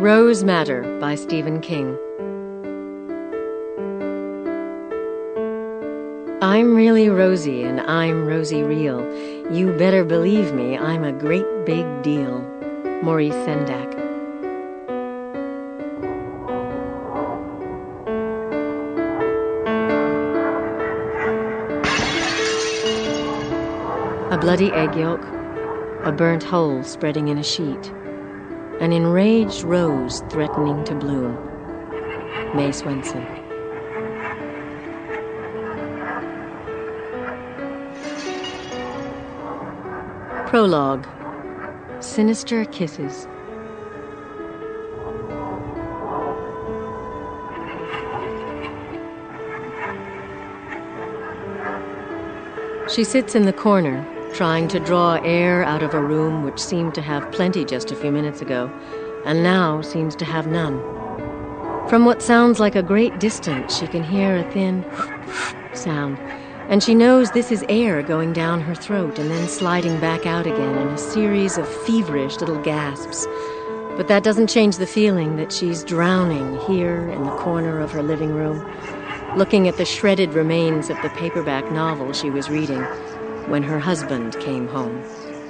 Rose Madder by Stephen King. I'm really Rosie, and I'm Rosie real. You better believe me, I'm a great big deal. Maurice Sendak. A bloody egg yolk, a burnt hole spreading in a sheet, an enraged rose threatening to bloom. May Swenson. Prologue. Sinister Kisses. She sits in the corner, trying to draw air out of a room which seemed to have plenty just a few minutes ago, and now seems to have none. From what sounds like a great distance, she can hear a thin sound, and she knows this is air going down her throat and then sliding back out again in a series of feverish little gasps. But that doesn't change the feeling that she's drowning here in the corner of her living room, looking at the shredded remains of the paperback novel she was reading when her husband came home.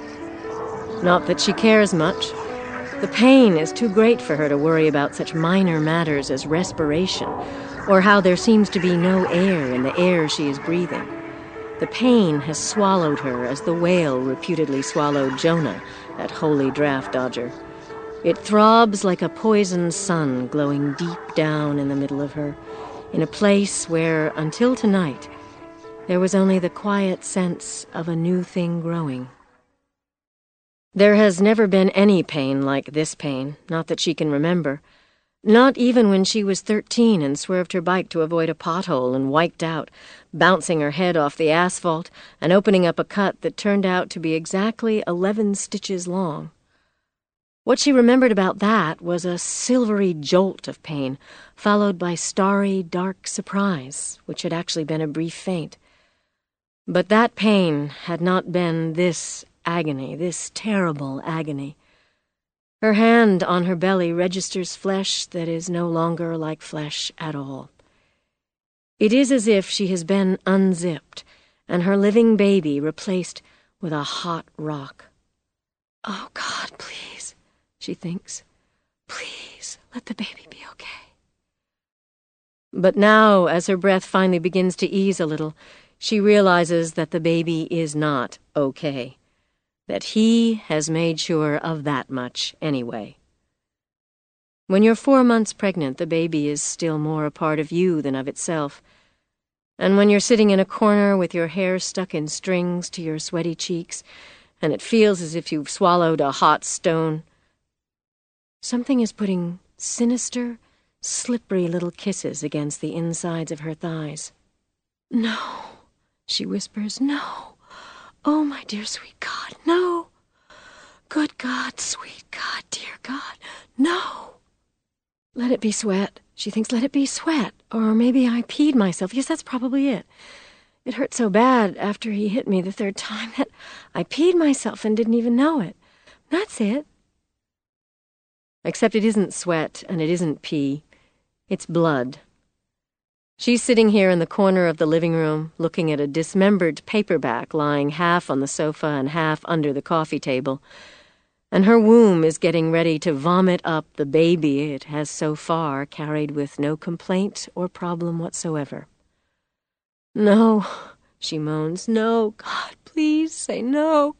Not that she cares much. The pain is too great for her to worry about such minor matters as respiration, or how there seems to be no air in the air she is breathing. The pain has swallowed her as the whale reputedly swallowed Jonah, that holy draft dodger. It throbs like a poisoned sun glowing deep down in the middle of her, in a place where, until tonight, there was only the quiet sense of a new thing growing. There has never been any pain like this pain, not that she can remember. Not even when she was 13 and swerved her bike to avoid a pothole and wiped out, bouncing her head off the asphalt and opening up a cut that turned out to be exactly 11 stitches long. What she remembered about that was a silvery jolt of pain, followed by starry, dark surprise, which had actually been a brief faint. But that pain had not been this agony, this terrible agony. Her hand on her belly registers flesh that is no longer like flesh at all. It is as if she has been unzipped and her living baby replaced with a hot rock. Oh, God, please, she thinks. Please, let the baby be okay. But now, as her breath finally begins to ease a little, she realizes that the baby is not okay. That he has made sure of that much anyway. When you're 4 months pregnant, the baby is still more a part of you than of itself. And when you're sitting in a corner with your hair stuck in strings to your sweaty cheeks, and it feels as if you've swallowed a hot stone, something is putting sinister, slippery little kisses against the insides of her thighs. No, she whispers, no. Oh, my dear sweet God, no. Good God, sweet God, dear God, no. Let it be sweat. She thinks, let it be sweat. Or maybe I peed myself. Yes, that's probably it. It hurt so bad after he hit me the 3rd time that I peed myself and didn't even know it. That's it. Except it isn't sweat and it isn't pee. It's blood. She's sitting here in the corner of the living room, looking at a dismembered paperback lying half on the sofa and half under the coffee table, and her womb is getting ready to vomit up the baby it has so far carried with no complaint or problem whatsoever. No, she moans, no, God, please say no.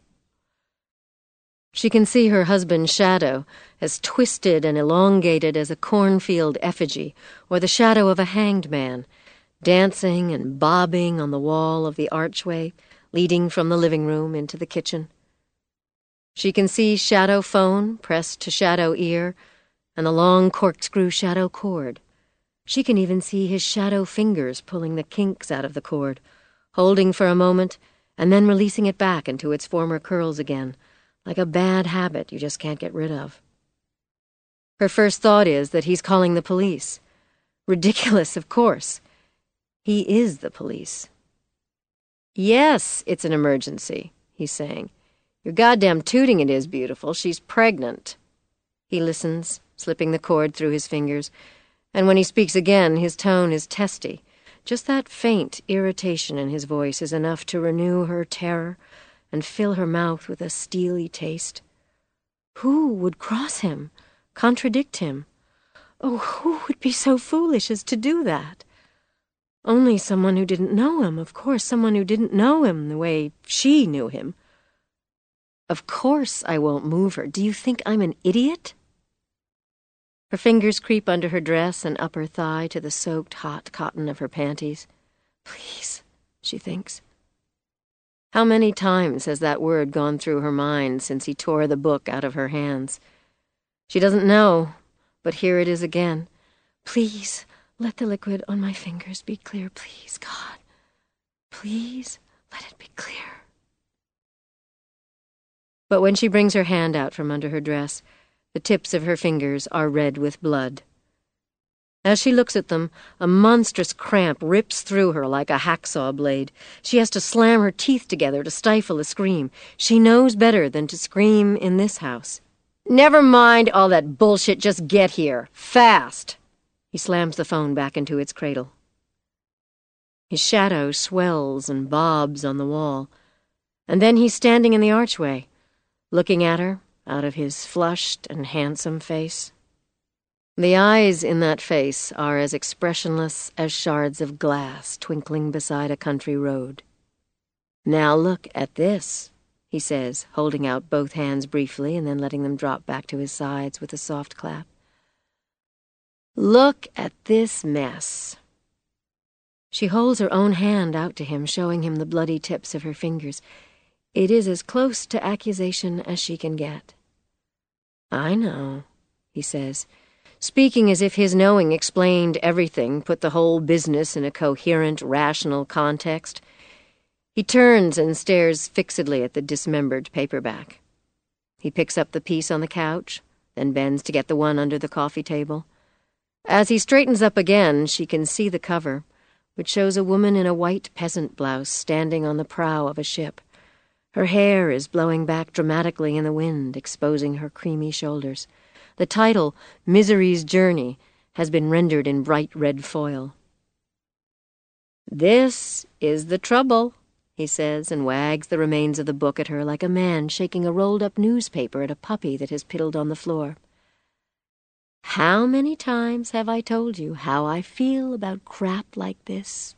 She can see her husband's shadow, as twisted and elongated as a cornfield effigy, or the shadow of a hanged man, dancing and bobbing on the wall of the archway, leading from the living room into the kitchen. She can see shadow phone pressed to shadow ear, and the long corkscrew shadow cord. She can even see his shadow fingers pulling the kinks out of the cord, holding for a moment, and then releasing it back into its former curls again, like a bad habit you just can't get rid of. Her first thought is that he's calling the police. Ridiculous, of course. He is the police. Yes, it's an emergency, he's saying. Your goddamn tooting it is, beautiful. She's pregnant. He listens, slipping the cord through his fingers, and when he speaks again, his tone is testy. Just that faint irritation in his voice is enough to renew her terror and fill her mouth with a steely taste. Who would cross him, contradict him? Oh, who would be so foolish as to do that? Only someone who didn't know him, of course, someone who didn't know him the way she knew him. Of course I won't move her. Do you think I'm an idiot? Her fingers creep under her dress and up her thigh to the soaked hot cotton of her panties. Please, she thinks. How many times has that word gone through her mind since he tore the book out of her hands? She doesn't know, but here it is again. Please, let the liquid on my fingers be clear, please, God. Please, let it be clear. But when she brings her hand out from under her dress, the tips of her fingers are red with blood. As she looks at them, a monstrous cramp rips through her like a hacksaw blade. She has to slam her teeth together to stifle a scream. She knows better than to scream in this house. Never mind all that bullshit, just get here. Fast! He slams the phone back into its cradle. His shadow swells and bobs on the wall, and then he's standing in the archway, looking at her out of his flushed and handsome face. The eyes in that face are as expressionless as shards of glass twinkling beside a country road. Now look at this, he says, holding out both hands briefly and then letting them drop back to his sides with a soft clap. Look at this mess. She holds her own hand out to him, showing him the bloody tips of her fingers. It is as close to accusation as she can get. I know, he says, speaking as if his knowing explained everything, put the whole business in a coherent, rational context. He turns and stares fixedly at the dismembered paperback. He picks up the piece on the couch, then bends to get the one under the coffee table. As he straightens up again, she can see the cover, which shows a woman in a white peasant blouse standing on the prow of a ship. Her hair is blowing back dramatically in the wind, exposing her creamy shoulders. The title, Misery's Journey, has been rendered in bright red foil. This is the trouble, he says, and wags the remains of the book at her like a man shaking a rolled-up newspaper at a puppy that has piddled on the floor. How many times have I told you how I feel about crap like this?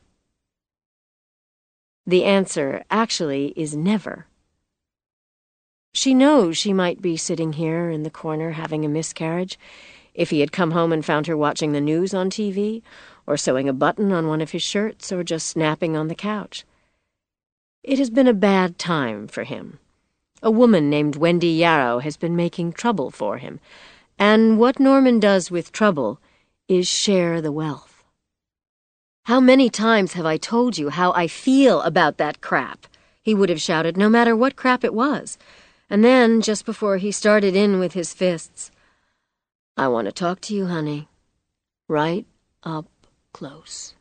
The answer, actually, is never. She knows she might be sitting here in the corner having a miscarriage if he had come home and found her watching the news on TV, or sewing a button on one of his shirts, or just snapping on the couch. It has been a bad time for him. A woman named Wendy Yarrow has been making trouble for him, and what Norman does with trouble is share the wealth. How many times have I told you how I feel about that crap? He would have shouted, no matter what crap it was. And then, just before he started in with his fists, I want to talk to you, honey. Right up close.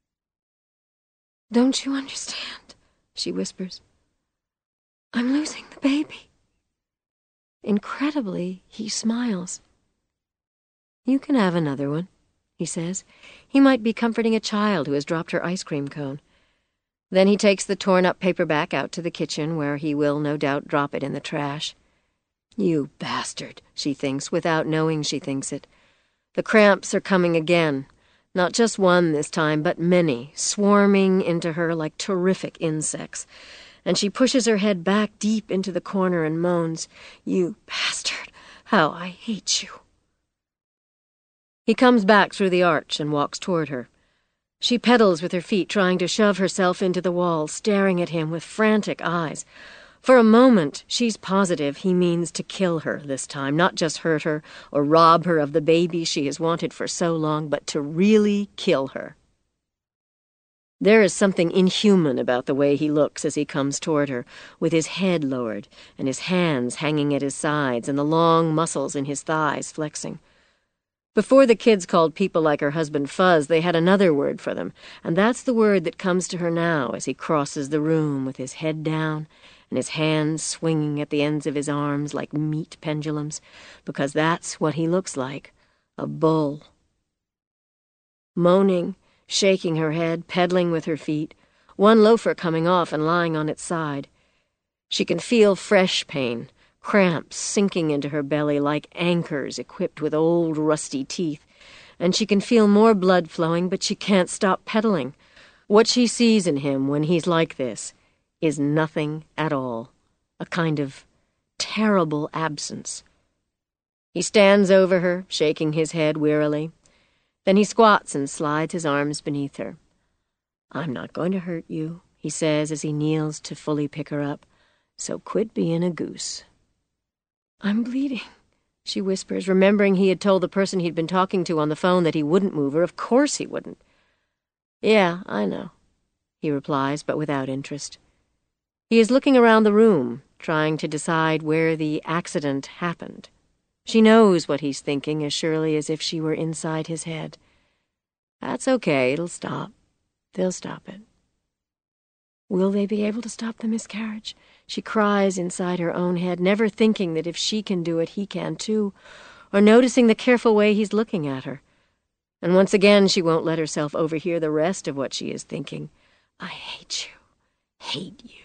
Don't you understand? She whispers. I'm losing the baby. Incredibly, he smiles. You can have another one, he says. He might be comforting a child who has dropped her ice cream cone. Then he takes the torn-up paperback out to the kitchen, where he will no doubt drop it in the trash. You bastard, she thinks, without knowing she thinks it. The cramps are coming again. Not just one this time, but many, swarming into her like terrific insects. And she pushes her head back deep into the corner and moans, You bastard, how I hate you. He comes back through the arch and walks toward her. She pedals with her feet, trying to shove herself into the wall, staring at him with frantic eyes. For a moment, she's positive he means to kill her this time, not just hurt her or rob her of the baby she has wanted for so long, but to really kill her. There is something inhuman about the way he looks as he comes toward her, with his head lowered and his hands hanging at his sides and the long muscles in his thighs flexing. Before the kids called people like her husband fuzz, they had another word for them, and that's the word that comes to her now as he crosses the room with his head down and his hands swinging at the ends of his arms like meat pendulums, because that's what he looks like, a bull. Moaning, shaking her head, pedaling with her feet, one loafer coming off and lying on its side. She can feel fresh pain, cramps sinking into her belly like anchors equipped with old rusty teeth, and she can feel more blood flowing, but she can't stop pedaling. What she sees in him when he's like this is nothing at all, a kind of terrible absence. He stands over her, shaking his head wearily. Then he squats and slides his arms beneath her. "I'm not going to hurt you," he says as he kneels to fully pick her up, "so quit being a goose." "I'm bleeding," she whispers, remembering he had told the person he'd been talking to on the phone that he wouldn't move her. Of course he wouldn't. "Yeah, I know," he replies, but without interest. He is looking around the room, trying to decide where the accident happened. She knows what he's thinking as surely as if she were inside his head. That's okay, it'll stop. They'll stop it. Will they be able to stop the miscarriage? She cries inside her own head, never thinking that if she can do it, he can too, or noticing the careful way he's looking at her. And once again, she won't let herself overhear the rest of what she is thinking. I hate you. Hate you.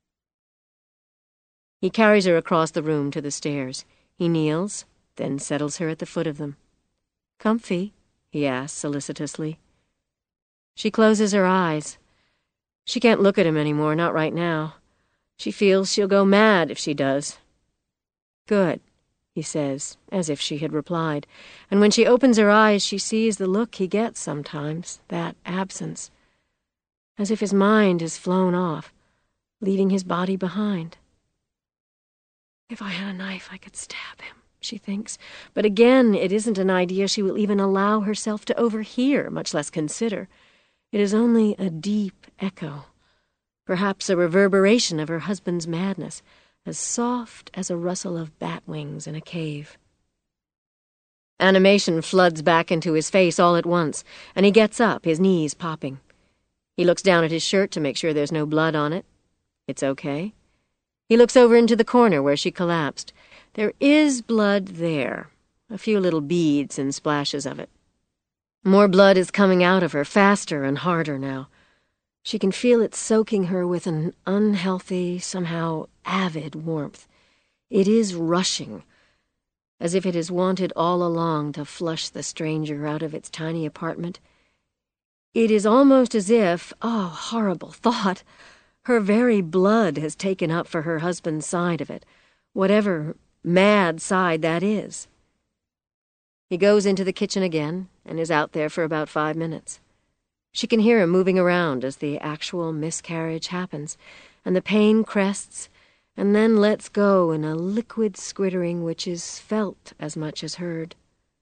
He carries her across the room to the stairs. He kneels, then settles her at the foot of them. "Comfy?" he asks solicitously. She closes her eyes. She can't look at him anymore, not right now. She feels she'll go mad if she does. "Good," he says, as if she had replied, and when she opens her eyes, she sees the look he gets sometimes, that absence, as if his mind has flown off, leaving his body behind. If I had a knife, I could stab him, she thinks, but again, it isn't an idea she will even allow herself to overhear, much less consider. It is only a deep echo, perhaps a reverberation of her husband's madness, as soft as a rustle of bat wings in a cave. Animation floods back into his face all at once, and he gets up, his knees popping. He looks down at his shirt to make sure there's no blood on it. It's okay. He looks over into the corner where she collapsed. There is blood there, a few little beads and splashes of it. More blood is coming out of her, faster and harder now. She can feel it soaking her with an unhealthy, somehow avid warmth. It is rushing, as if it has wanted all along to flush the stranger out of its tiny apartment. It is almost as if, oh, horrible thought, her very blood has taken up for her husband's side of it, whatever mad side that is. He goes into the kitchen again and is out there for about 5 minutes. She can hear him moving around as the actual miscarriage happens, and the pain crests and then lets go in a liquid squittering which is felt as much as heard.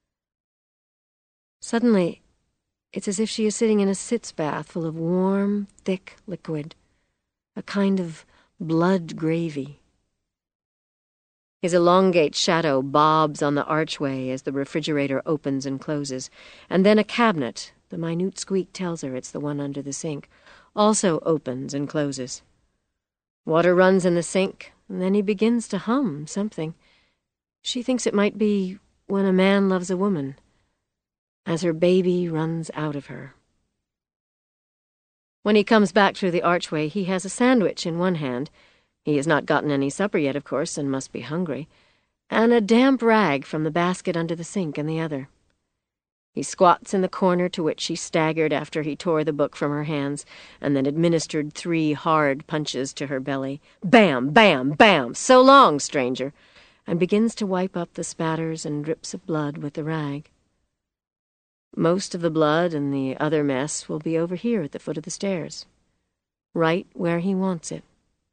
Suddenly, it's as if she is sitting in a sitz bath full of warm, thick liquid, a kind of blood gravy. His elongate shadow bobs on the archway as the refrigerator opens and closes, and then a cabinet, the minute squeak tells her it's the one under the sink, also opens and closes. Water runs in the sink, and then he begins to hum something. She thinks it might be When a Man Loves a Woman, as her baby runs out of her. When he comes back through the archway, he has a sandwich in one hand. He has not gotten any supper yet, of course, and must be hungry, and a damp rag from the basket under the sink in the other. He squats in the corner to which she staggered after he tore the book from her hands, and then administered 3 hard punches to her belly. Bam, bam, bam! So long, stranger! And begins to wipe up the spatters and drips of blood with the rag. Most of the blood and the other mess will be over here at the foot of the stairs, right where he wants it.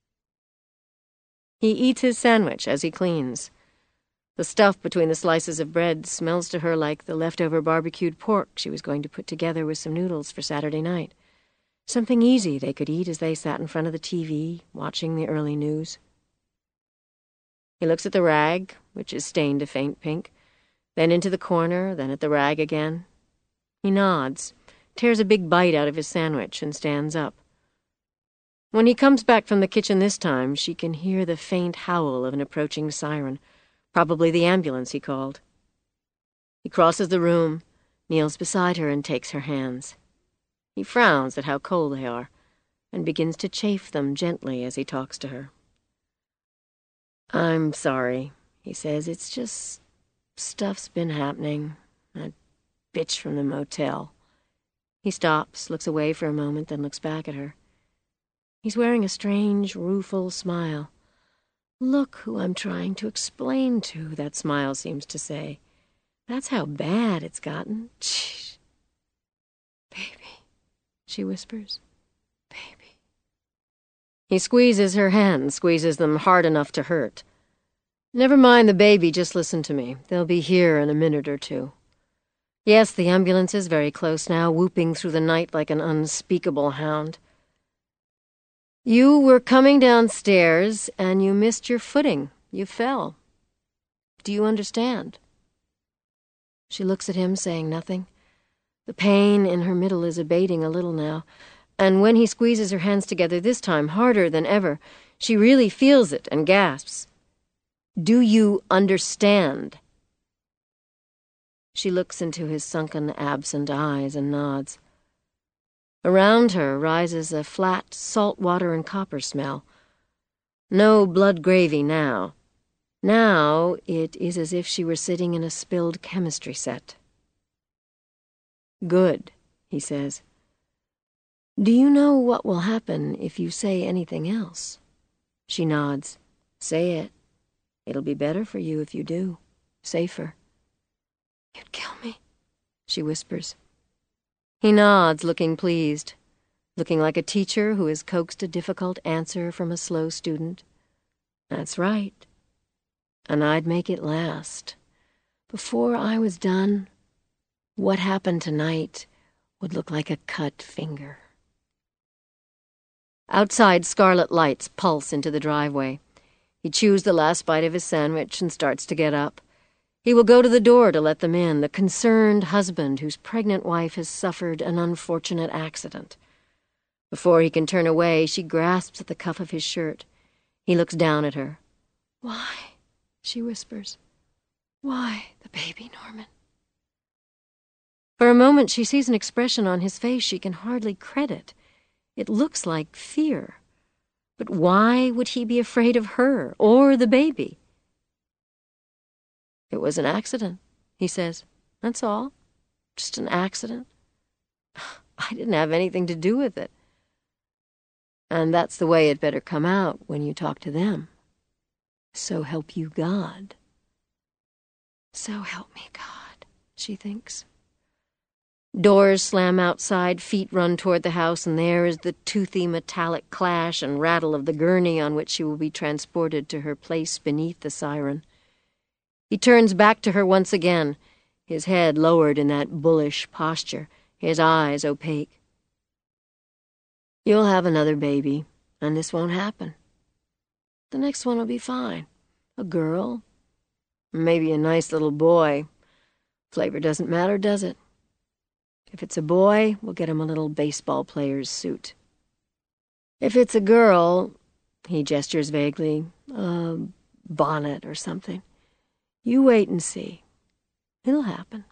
He eats his sandwich as he cleans. The stuff between the slices of bread smells to her like the leftover barbecued pork she was going to put together with some noodles for Saturday night. Something easy they could eat as they sat in front of the TV, watching the early news. He looks at the rag, which is stained a faint pink, Then into the corner, then at the rag again. He nods, tears a big bite out of his sandwich, and stands up. When he comes back from the kitchen this time, she can hear the faint howl of an approaching siren, probably the ambulance he called. He crosses the room, kneels beside her, and takes her hands. He frowns at how cold they are, and begins to chafe them gently as he talks to her. "I'm sorry," he says. "It's just stuff's been happening. That bitch from the motel." He stops, looks away for a moment, then looks back at her. He's wearing a strange, rueful smile. "Look who I'm trying to explain to," that smile seems to say. "That's how bad it's gotten." "Shh. Baby," she whispers. "Baby." He squeezes her hands, squeezes them hard enough to hurt. "Never mind the baby, just listen to me. They'll be here in a minute or two. Yes, the ambulance is very close now, whooping through the night like an unspeakable hound. You were coming downstairs, and you missed your footing. You fell. Do you understand?" She looks at him, saying nothing. The pain in her middle is abating a little now, and when he squeezes her hands together this time, harder than ever, she really feels it and gasps. "Do you understand?" She looks into his sunken, absent eyes and nods. Around her rises a flat, salt water and copper smell. No blood gravy now. Now it is as if she were sitting in a spilled chemistry set. "Good," he says. "Do you know what will happen if you say anything else?" She nods. "Say it. It'll be better for you if you do. Safer." "You'd kill me," she whispers. He nods, looking pleased, looking like a teacher who has coaxed a difficult answer from a slow student. "That's right. And I'd make it last. Before I was done, what happened tonight would look like a cut finger." Outside, scarlet lights pulse into the driveway. He chews the last bite of his sandwich and starts to get up. He will go to the door to let them in, the concerned husband whose pregnant wife has suffered an unfortunate accident. Before he can turn away, she grasps at the cuff of his shirt. He looks down at her. "Why?" she whispers. "Why the baby, Norman?" For a moment she sees an expression on his face she can hardly credit. It looks like fear. But why would he be afraid of her or the baby? "It was an accident," he says. "That's all. Just an accident. I didn't have anything to do with it. And that's the way it better come out when you talk to them. So help you God." So help me God, she thinks. Doors slam outside, feet run toward the house, and there is the toothy metallic clash and rattle of the gurney on which she will be transported to her place beneath the siren. He turns back to her once again, his head lowered in that bullish posture, his eyes opaque. "You'll have another baby, and this won't happen. The next one will be fine. A girl, maybe a nice little boy. Flavor doesn't matter, does it? If it's a boy, we'll get him a little baseball player's suit. If it's a girl," he gestures vaguely, "a bonnet or something. You wait and see. It'll happen."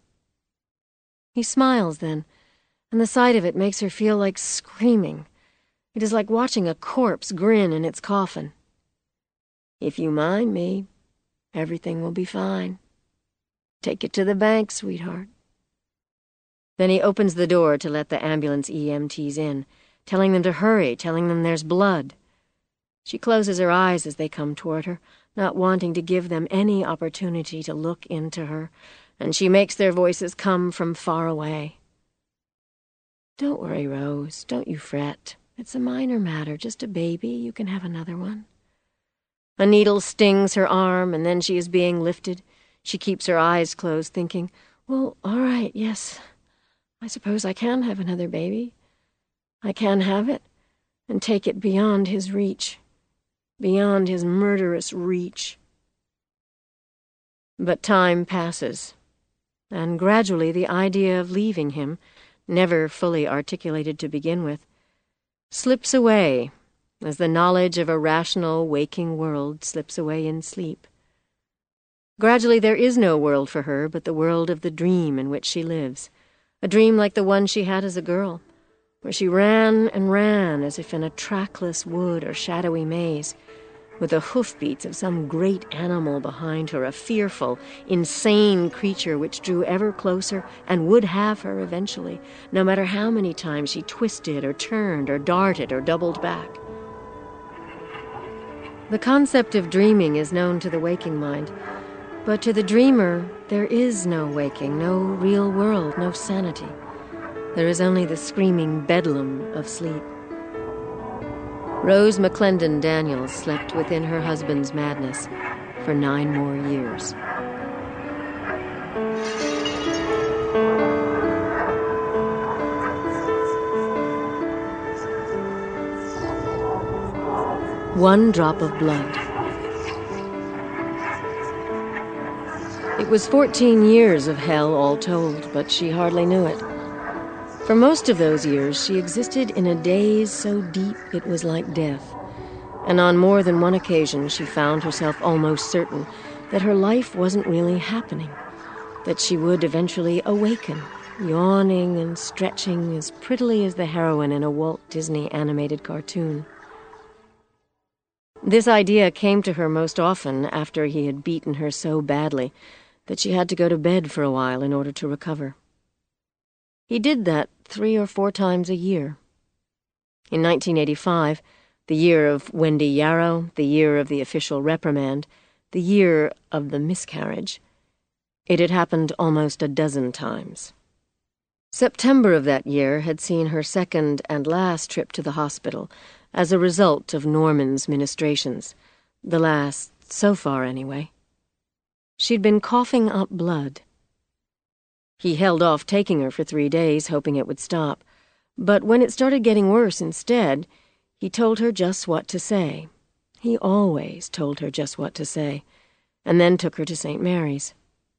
He smiles then, and the sight of it makes her feel like screaming. It is like watching a corpse grin in its coffin. "If you mind me, everything will be fine. Take it to the bank, sweetheart." Then he opens the door to let the ambulance EMTs in, telling them to hurry, telling them there's blood. She closes her eyes as they come toward her, not wanting to give them any opportunity to look into her, and she makes their voices come from far away. "Don't worry, Rose. Don't you fret. It's a minor matter, just a baby. You can have another one." A needle stings her arm, and then she is being lifted. She keeps her eyes closed, thinking, "Well, all right, yes. I suppose I can have another baby. I can have it and take it beyond his reach, beyond his murderous reach." But time passes. and gradually the idea of leaving him, never fully articulated to begin with, slips away as the knowledge of a rational, waking world slips away in sleep. Gradually there is no world for her but the world of the dream in which she lives, a dream like the one she had as a girl, where she ran and ran as if in a trackless wood or shadowy maze, with the hoofbeats of some great animal behind her, a fearful, insane creature which drew ever closer and would have her eventually, no matter how many times she twisted or turned or darted or doubled back. The concept of dreaming is known to the waking mind, but to the dreamer there is no waking, no real world, no sanity. There is only the screaming bedlam of sleep. Rose McClendon Daniels slept within her husband's madness for 9 more years. One drop of blood. It was 14 years of hell all told, but she hardly knew it. For most of those years, she existed in a daze so deep it was like death, and on more than one occasion she found herself almost certain that her life wasn't really happening, that she would eventually awaken, yawning and stretching as prettily as the heroine in a Walt Disney animated cartoon. This idea came to her most often after he had beaten her so badly that she had to go to bed for a while in order to recover. He did that 3 or 4 times a year. In 1985, the year of Wendy Yarrow, the year of the official reprimand, the year of the miscarriage, it had happened almost a dozen times. September of that year had seen her second and last trip to the hospital as a result of Norman's ministrations, the last, so far anyway. She'd been coughing up blood. He held off taking her for 3 days, hoping it would stop. But when it started getting worse instead, he told her just what to say. He always told her just what to say, and then took her to St. Mary's.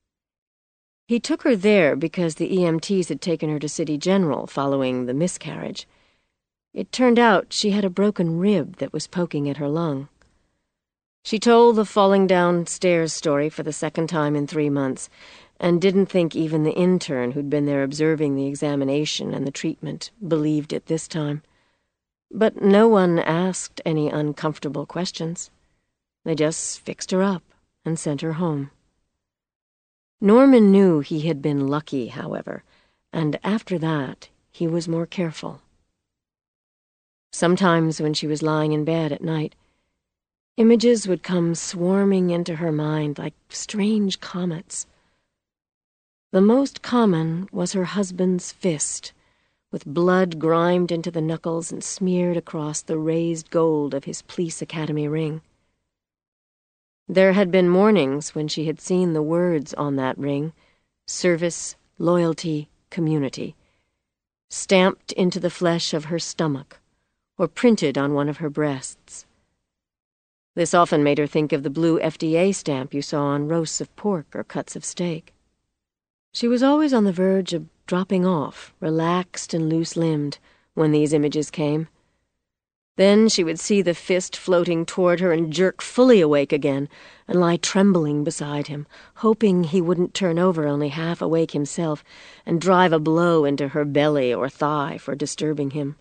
He took her there because the EMTs had taken her to City General following the miscarriage. It turned out she had a broken rib that was poking at her lung. She told the falling down stairs story for the second time in 3 months, and didn't think even the intern who'd been there observing the examination and the treatment believed it this time. But no one asked any uncomfortable questions. They just fixed her up and sent her home. Norman knew he had been lucky, however, and after that he was more careful. Sometimes when she was lying in bed at night, images would come swarming into her mind like strange comets. The most common was her husband's fist, with blood grimed into the knuckles and smeared across the raised gold of his Police Academy ring. There had been mornings when she had seen the words on that ring, service, loyalty, community, stamped into the flesh of her stomach or printed on one of her breasts. This often made her think of the blue FDA stamp you saw on roasts of pork or cuts of steak. She was always on the verge of dropping off, relaxed and loose-limbed, when these images came. Then she would see the fist floating toward her and jerk fully awake again, and lie trembling beside him, hoping he wouldn't turn over only half awake himself and drive a blow into her belly or thigh for disturbing him.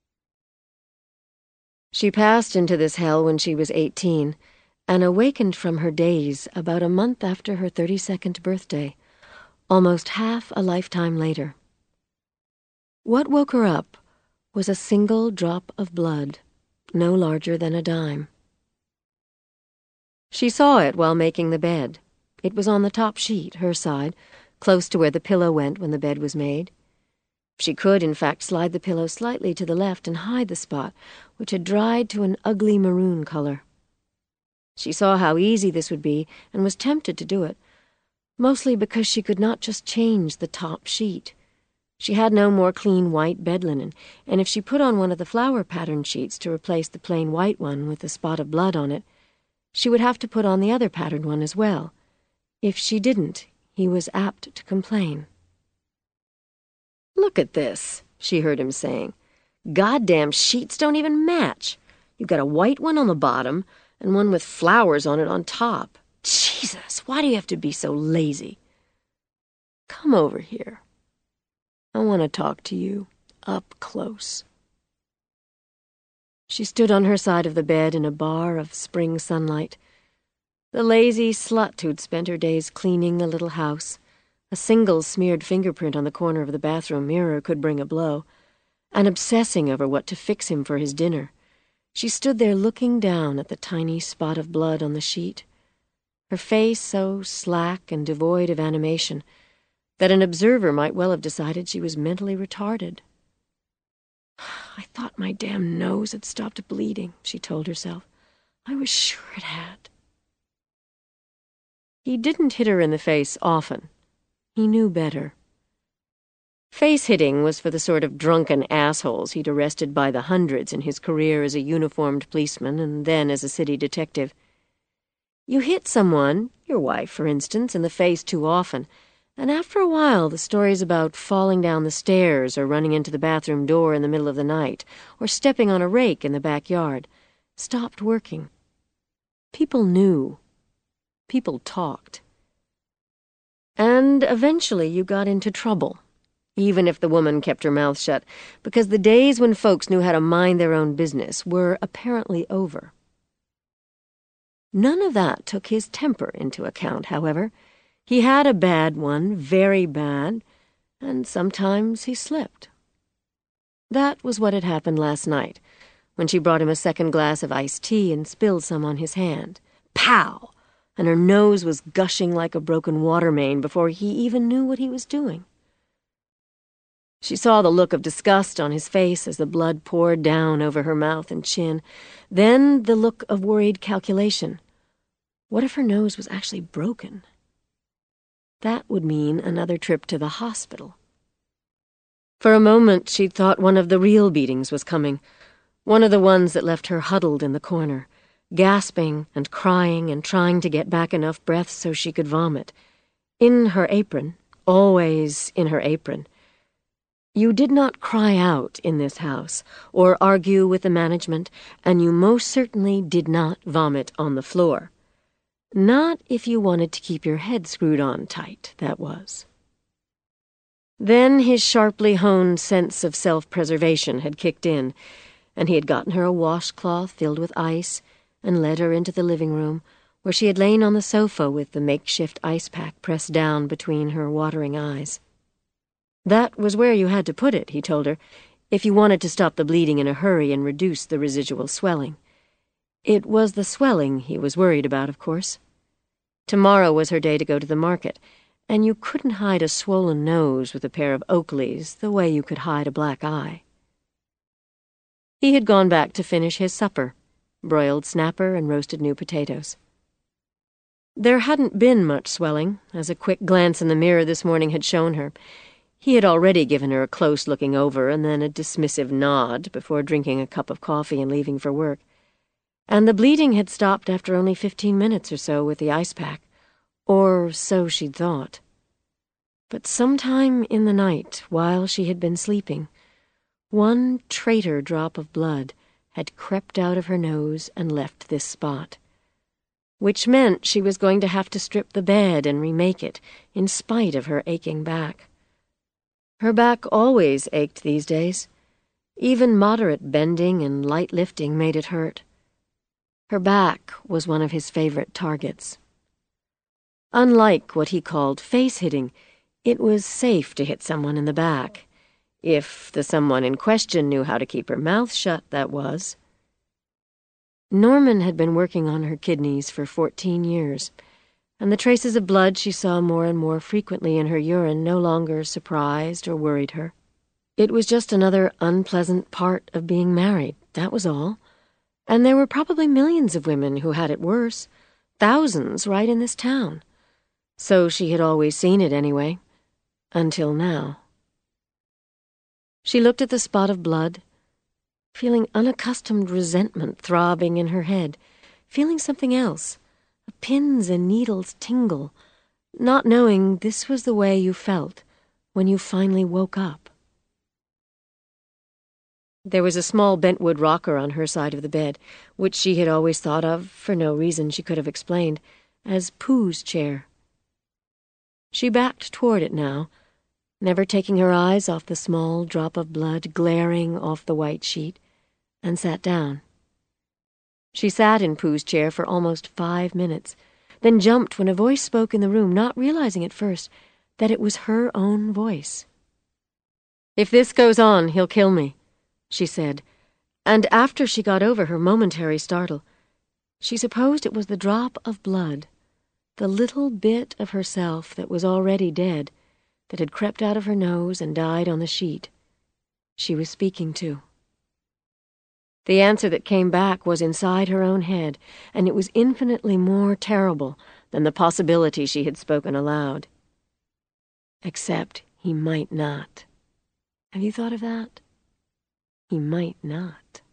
She passed into this hell when she was 18, and awakened from her daze about a month after her 32nd birthday, almost half a lifetime later. What woke her up was a single drop of blood, no larger than a dime. She saw it while making the bed. It was on the top sheet, her side, close to where the pillow went when the bed was made. She could, in fact, slide the pillow slightly to the left and hide the spot, which had dried to an ugly maroon color. She saw how easy this would be and was tempted to do it, mostly because she could not just change the top sheet. She had no more clean white bed linen, and if she put on one of the flower-patterned sheets to replace the plain white one with a spot of blood on it, she would have to put on the other patterned one as well. If she didn't, he was apt to complain. "Look at this," she heard him saying. "Goddamn sheets don't even match. You've got a white one on the bottom and one with flowers on it on top. Jesus, why do you have to be so lazy? Come over here. I want to talk to you up close." She stood on her side of the bed in a bar of spring sunlight. The lazy slut who'd spent her days cleaning the little house. A single smeared fingerprint on the corner of the bathroom mirror could bring a blow. And obsessing over what to fix him for his dinner. She stood there looking down at the tiny spot of blood on the sheet. Her face so slack and devoid of animation that an observer might well have decided she was mentally retarded. "I thought my damn nose had stopped bleeding," she told herself. "I was sure it had." He didn't hit her in the face often. He knew better. Face-hitting was for the sort of drunken assholes he'd arrested by the hundreds in his career as a uniformed policeman and then as a city detective. You hit someone, your wife, for instance, in the face too often, and after a while the stories about falling down the stairs or running into the bathroom door in the middle of the night or stepping on a rake in the backyard stopped working. People knew. People talked. And eventually you got into trouble, even if the woman kept her mouth shut, because the days when folks knew how to mind their own business were apparently over. None of that took his temper into account, however. He had a bad one, very bad, and sometimes he slipped. That was what had happened last night, when she brought him a second glass of iced tea and spilled some on his hand. Pow! And her nose was gushing like a broken water main before he even knew what he was doing. She saw the look of disgust on his face as the blood poured down over her mouth and chin, then the look of worried calculation. What if her nose was actually broken? That would mean another trip to the hospital. For a moment, she'd thought one of the real beatings was coming, one of the ones that left her huddled in the corner, gasping and crying and trying to get back enough breath so she could vomit. In her apron, always in her apron. You did not cry out in this house, or argue with the management, and you most certainly did not vomit on the floor. Not if you wanted to keep your head screwed on tight, that was. Then his sharply honed sense of self-preservation had kicked in, and he had gotten her a washcloth filled with ice and led her into the living room, where she had lain on the sofa with the makeshift ice pack pressed down between her watering eyes. That was where you had to put it, he told her, if you wanted to stop the bleeding in a hurry and reduce the residual swelling. It was the swelling he was worried about, of course. Tomorrow was her day to go to the market, and you couldn't hide a swollen nose with a pair of Oakleys the way you could hide a black eye. He had gone back to finish his supper, broiled snapper and roasted new potatoes. There hadn't been much swelling, as a quick glance in the mirror this morning had shown her. He had already given her a close looking over and then a dismissive nod before drinking a cup of coffee and leaving for work. And the bleeding had stopped after only 15 minutes or so with the ice pack, or so she'd thought. But sometime in the night, while she had been sleeping, one traitor drop of blood had crept out of her nose and left this spot, which meant she was going to have to strip the bed and remake it, in spite of her aching back. Her back always ached these days. Even moderate bending and light lifting made it hurt. Her back was one of his favorite targets. Unlike what he called face-hitting, it was safe to hit someone in the back. If the someone in question knew how to keep her mouth shut, that was. Norman had been working on her kidneys for 14 years, and the traces of blood she saw more and more frequently in her urine no longer surprised or worried her. It was just another unpleasant part of being married, that was all. And there were probably millions of women who had it worse, thousands right in this town. So she had always seen it anyway, until now. She looked at the spot of blood, feeling unaccustomed resentment throbbing in her head, feeling something else, a pins and needles tingle, not knowing this was the way you felt when you finally woke up. There was a small bentwood rocker on her side of the bed, which she had always thought of, for no reason she could have explained, as Pooh's chair. She backed toward it now, never taking her eyes off the small drop of blood glaring off the white sheet, and sat down. She sat in Pooh's chair for almost 5 minutes, then jumped when a voice spoke in the room, not realizing at first that it was her own voice. "If this goes on, he'll kill me," she said, and after she got over her momentary startle, she supposed it was the drop of blood, the little bit of herself that was already dead, that had crept out of her nose and died on the sheet, she was speaking to. The answer that came back was inside her own head, and it was infinitely more terrible than the possibility she had spoken aloud. Except he might not. Have you thought of that? He might not.